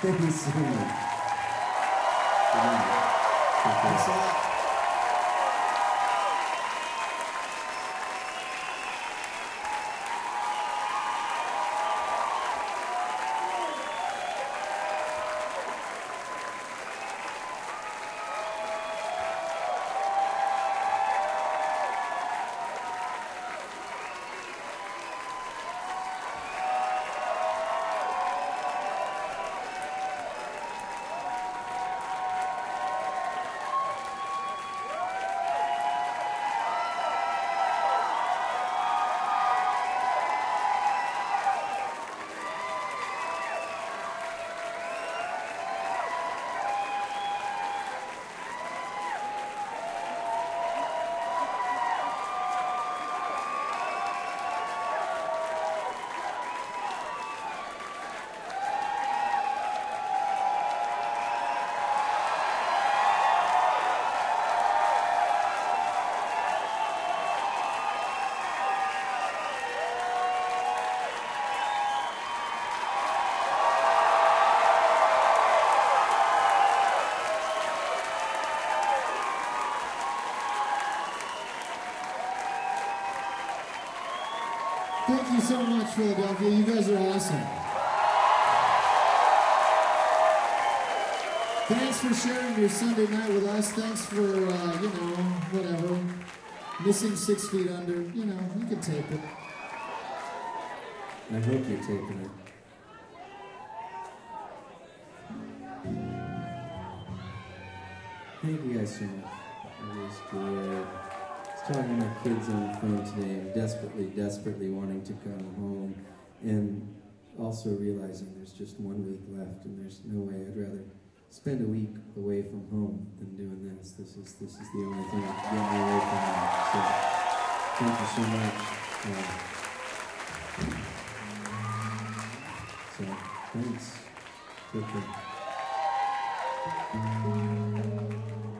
Thank you so much. Good night. Take care. Thanks a lot. Thank you so much, Philadelphia. You guys are awesome. Thanks for sharing your Sunday night with us. Thanks for, whatever. Missing 6 feet under. You can tape it. I hope you're taping it. Thank you guys so much. It was great. I was talking to my kids on the phone today and desperately wanting to come home, and also realizing there's just 1 week left and there's no way. I'd rather spend a week away from home than doing this. This is the only thing that can get me away from home. So thank you so much. So thanks. Take care.